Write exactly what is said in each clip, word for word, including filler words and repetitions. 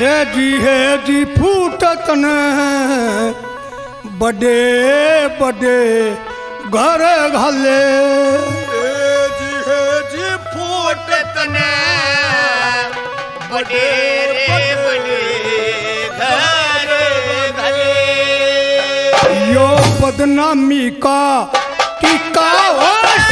ए जी है जी फूटत न बड़े बड़े घर घले जी है जी फूटत न बड़े बड़े घर घले यो बदनामी का टीका हो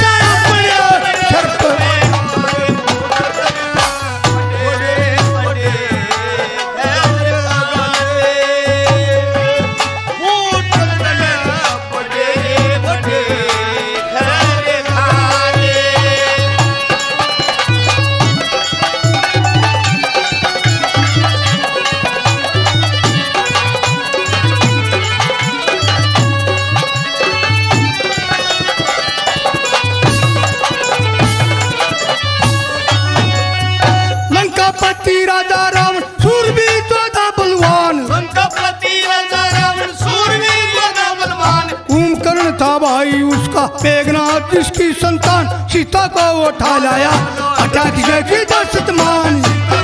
राजा रावण सूरवीर जोधा बलवान लंकापति राजा रावण सूरवीर जोधा बलवान कुंभकर्ण था भाई उसका मेघनाथ जिसकी संतान सीता को उठा लाया अटैक जैसी दशत मान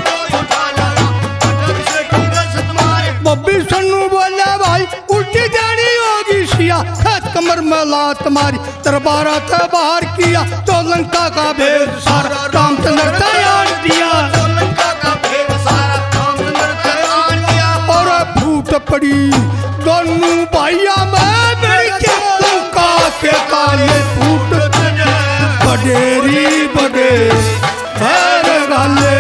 बब्बी सन्नू बोले भाई उल्टी जानी होगी सिया हाथ कमर में लात मारी दरबारा था बाहर किया तो लंका का भेद सारा रामचंद्र तैयार दिया पड़ी दोनों भाइया में के लंका के काले फूट बडेरी बडे भर गाले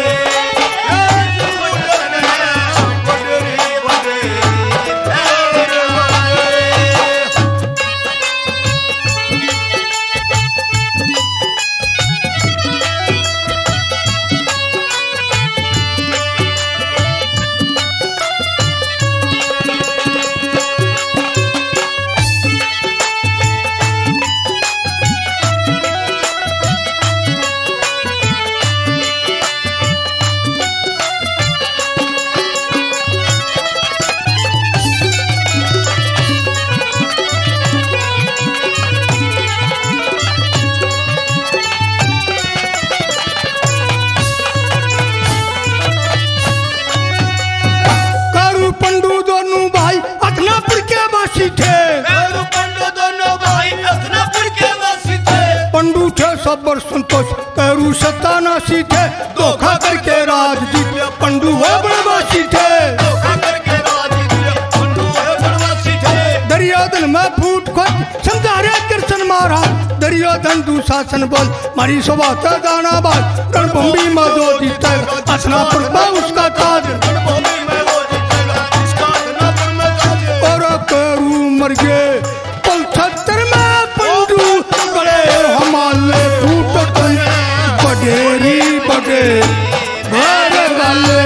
सबर संतोष करू सतानासी थे धोखा करके राज जीत पंडू है बनवासी थे दरियादन में फूट खोज समझारे कृष्ण मारा दरियादन दुशासन बोल मारी शोभा दाना बाज रणभूमि में दो जीता असना पर उसका ताज और करू मर गए पल छत्तर में पंडू बड़े हमारे बडेरी बडे भर गाले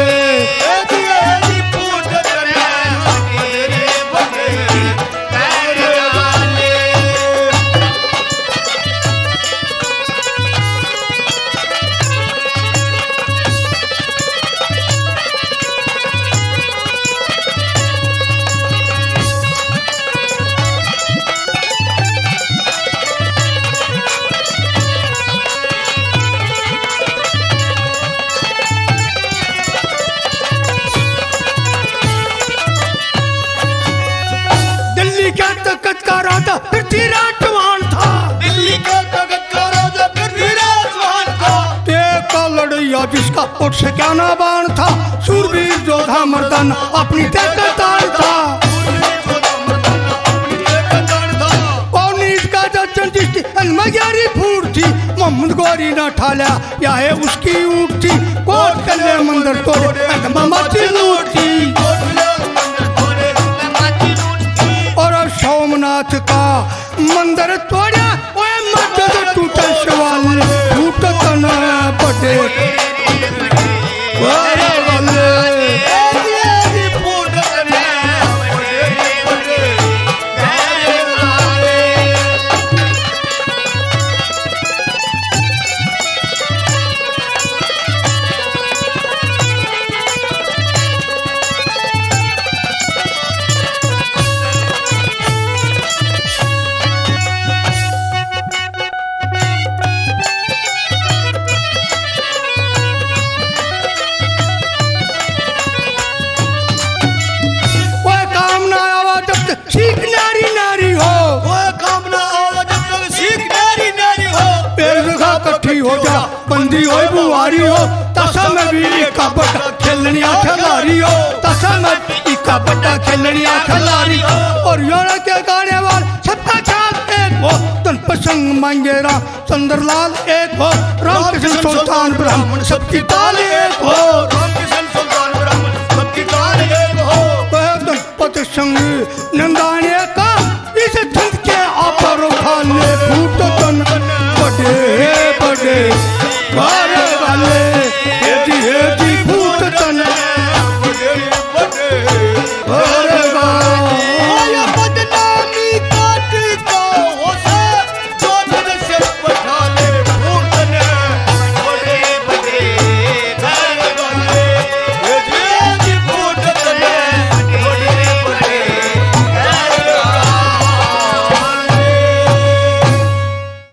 राजा पृथ्वीराज चौहान था दिल्ली का तख्त का राजा पृथ्वीराज चौहान था टेका लड़ैया जिसका उठ से क्या ना बाण था सूरवीर जोधा मर्दाना अपनी ताकतदार था पौनीस का जजन जिसकी अलमग्यारी फूट थी मोहम्मद गौरी न ठाला या है उसकी ऊँट थी कोट कले मंदिर तोड़े माची लूट थी सोमनाथ का मंदिर तोड़ा मत टूटा सवाल टूटत न बड़े आंधी हो बुआरी हो तसा मैं भी इका बड़ा खेलनिया खिलाड़ी हो तसा मैं इका बड़ा खेलनिया खिलाड़ी हो और योड़ा के गाने वाले सबका ख्याल एक हो तन प्रसंग मांगे राम चंद्रलाल एक हो रामकृष्ण सुल्तान ब्राह्मण सबकी ताल एक हो रामकृष्ण सुल्तान ब्राह्मण सबकी ताल एक हो पत संग नंदानी